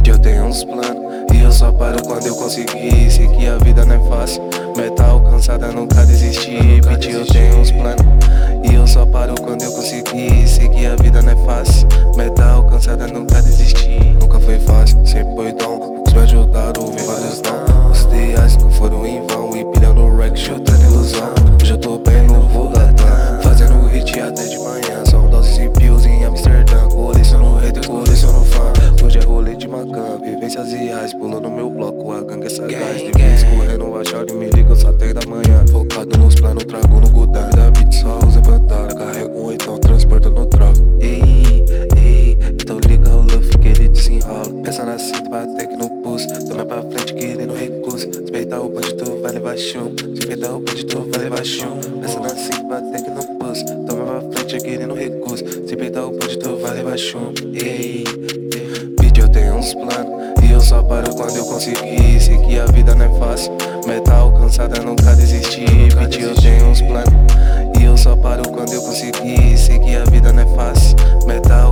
Eu tenho uns planos e eu só paro quando eu conseguir. Sei que a vida não é fácil, meta alcançada, nunca desistir. Bitch, eu tenho uns planos e eu só paro quando eu conseguir. Sei que a vida não é fácil, meta alcançada, nunca desistir. Nunca foi fácil, sempre foi dom. Poucos me ajudaram, vi vários não. Os ideais nunca foram em vão. E pilhando o rec, chutando ilusão. Hoje eu tô bem no volatão, fazendo hit até de manhã. São doses e pills em Amsterdã. Coleciono hater, coleciono fã. Hoje é rolê de Macan, vivências reais. Pulando no meu bloco, a gangue é sagaz. De vez correndo, a chave me liga, eu só até da manhã. Focado nos planos, trago no Godard. Da beat só usa vantagem, carrego um oitão, transporta no troco. Ei, ei, então liga o luff que ele desenrola. Pensa na cinta, bate aqui no pulso. Toma pra frente que ele não recusa. Respeitar o bandido, vai levar chum. Respeitar o bandido, vai levar chum. Pensa na cinta, bate aqui no pulso. Toma pra frente que ele não recusa. Respeitar o bandido, vai levar chum. Ei, eu tenho uns planos e eu só paro quando eu conseguir. Sei que a vida não é fácil, meta alcançada, nunca desistir. Bitch, eu tenho uns planos e eu só paro quando eu conseguir. Sei que a vida não é fácil, meta